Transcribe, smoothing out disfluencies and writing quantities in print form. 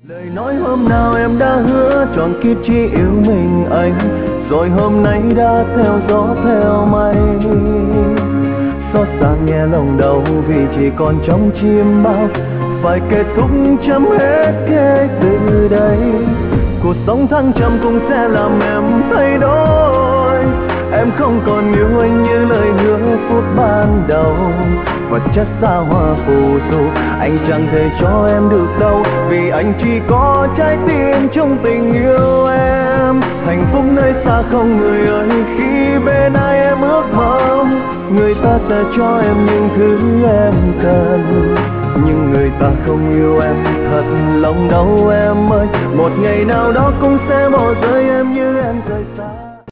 Lời nói hôm nào em đã hứa trọn kiếp chỉ yêu mình anh, rồi hôm nay đã theo gió theo mây. Xót xa nghe lòng đau vì chỉ còn trong chim bao, phải kết thúc chấm hết kể từ đây. Cuộc sống thăng trầm cũng sẽ làm em thay đổi. Em không còn yêu anh như lời hứa phút ban đầu. Vật chất xa hoa phù du anh chẳng thể cho em được đâu, vì anh chỉ có trái tim trong tình yêu em. Hạnh phúc nơi xa không người ơi, khi bên ai em ước mong, người ta sẽ cho em những thứ em cần. Nhưng người ta không yêu em thật lòng đâu em ơi, một ngày nào đó cũng sẽ bỏ rơi em như em rời xa.